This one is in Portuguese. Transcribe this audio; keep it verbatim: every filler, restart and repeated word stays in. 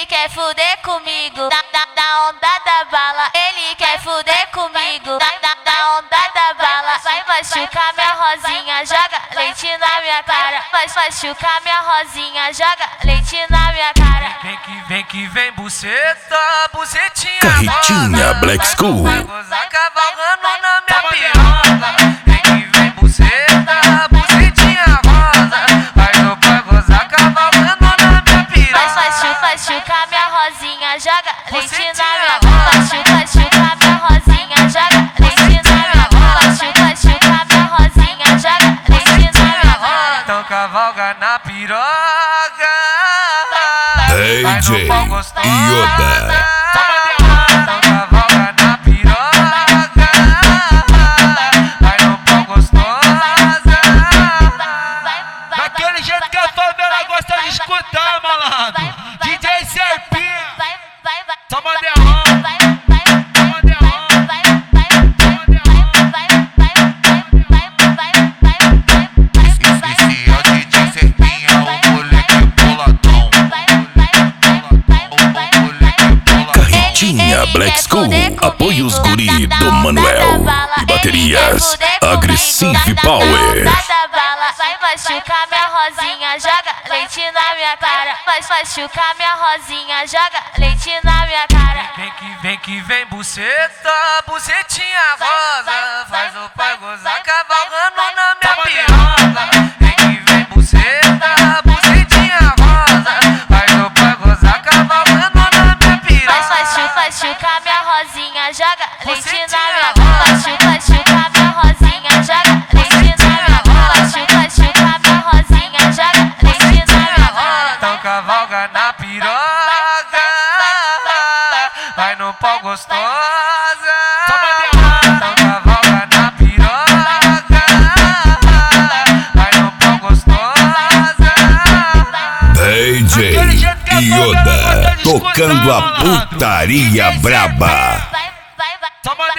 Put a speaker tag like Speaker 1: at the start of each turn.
Speaker 1: quer fuder comigo, na, na, na onda da bala. Ele quer fuder comigo, na, na, na onda da bala. Vai machucar minha rosinha, joga leite na minha cara. Vai machucar minha rosinha, joga leite na minha cara.
Speaker 2: Vem que vem que vem buceta, bucetinha
Speaker 3: Carretinha
Speaker 2: rosa.
Speaker 3: Black School.
Speaker 2: Vai gozar cavalgando na minha piroca. Vem que vem buceta, bucetinha rosa. Vai no pai gozar cavalgando na minha piroca.
Speaker 1: Vai machucar minha rosinha, joga leite na minha cara. Machuca, machucar minha rosinha, joga leite na minha cara. Machuca, machucar minha rosinha, joga leite na minha cara.
Speaker 2: Então cavalga na piroca.
Speaker 3: D J Yoda.
Speaker 2: Então cavalga na piroca. Vai no pau gostosa.
Speaker 4: Daquele jeito que a favela gosta de escutar, malandro. D J Serpinha, só mandelão, só mandelão,
Speaker 5: Esse é o D J Serpinha, o moleque boladão.
Speaker 3: Carretinha Black School. Apoios guri do Manuel. E baterias Aggressive Power.
Speaker 1: Vai machucar minha rosinha, joga leite na minha cara. Vai machucar minha rosinha, joga leite na minha cara.
Speaker 2: Vem que vem que vem buceta, bucetinha rosa. Faz o pai gozar cavalgando na minha piroca. Vem que vem buceta, bucetinha rosa. Faz o pai gozar cavalgando na minha piroca.
Speaker 1: Vai machucar minha rosinha, joga leite na minha cara. Machuca, machucar minha rosinha, joga leite na minha cara. Machuca, machucar minha rosinha, joga leite na minha cara.
Speaker 2: Então cavalga na piroca. Vai no pau gostosa. Então cavalga na piroca. Vai no pau gostosa.
Speaker 3: D J Yoda. Tocando a putaria braba.
Speaker 1: Vai, vai, vai,
Speaker 4: só mandelão.